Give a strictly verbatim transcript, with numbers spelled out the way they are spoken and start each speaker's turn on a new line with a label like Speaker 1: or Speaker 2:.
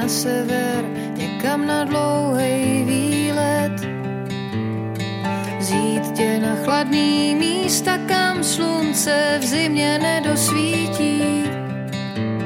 Speaker 1: na sever, někam na dlouhej výlet. Vzít tě na chladný místa, kam slunce v zimě nedosvítí.